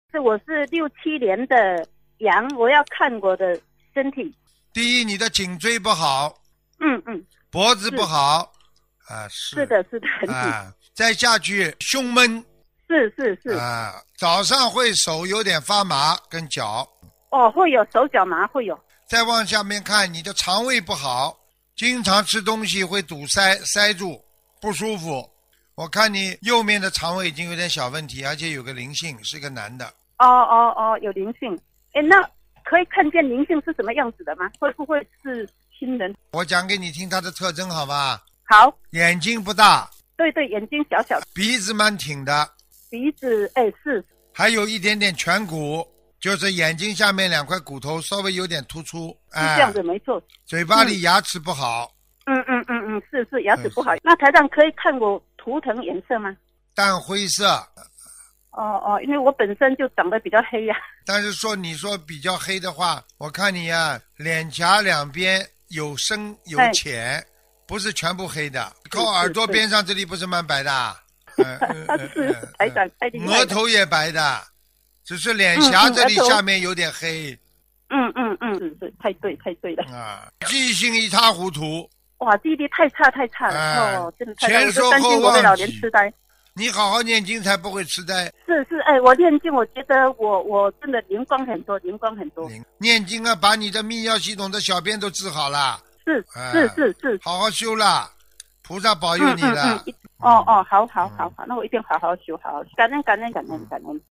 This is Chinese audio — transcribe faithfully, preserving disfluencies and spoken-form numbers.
是我是六七年的羊，我要看我的身体。 第一，你的颈椎不好， 嗯嗯， 脖子不好，啊是。 是的，是的，很紧。 啊，再下去胸闷。 是是是。 啊，早上会手有点发麻，跟脚。 哦，会有手脚麻，会有。 再往下面看，你的肠胃不好，经常吃东西会堵塞塞住，不舒服。我看你右面的肠胃已经有点小问题，而且有个灵性，是个男的。 哦哦哦，有灵性。哎，那可以看见灵性是什么样子的吗？会不会是亲人？ 我讲给你听它的特征好吧？ 好。 眼睛不大。 对对，眼睛小小的。 鼻子蛮挺的。 鼻子，哎是。 还有一点点颧骨，就是眼睛下面两块骨头稍微有点突出。 是这样子，没错。 嘴巴里牙齿不好。 嗯嗯嗯嗯，是是，牙齿不好。那台长可以看我图腾颜色吗？ 淡灰色。 哦哦，因为我本身就长得比较黑呀、啊。 但是说你说比较黑的话，我看你呀、啊，脸颊两边有深有浅，不是全部黑的。靠耳朵边上这里不是蛮白的、啊？ 他是台长太厉害了。 额头也白的，只是脸颊这里下面有点黑。 嗯嗯嗯，是是，太对太对了。 啊，记性一塌糊涂。 哇，记忆力太差太差了、啊、哦，真的太差， 前说我就担心我会老年痴呆。 你好好念经才不会痴呆。 是是，哎，我念经，我觉得我我真的灵光很多，灵光很多。 念经啊，把你的泌尿系统的小便都治好了。 是、哎、是是是， 好好修了，菩萨保佑你了。 嗯嗯嗯、哦哦，好好好好，那我一定好好修，好好修，感恩感恩感恩感恩。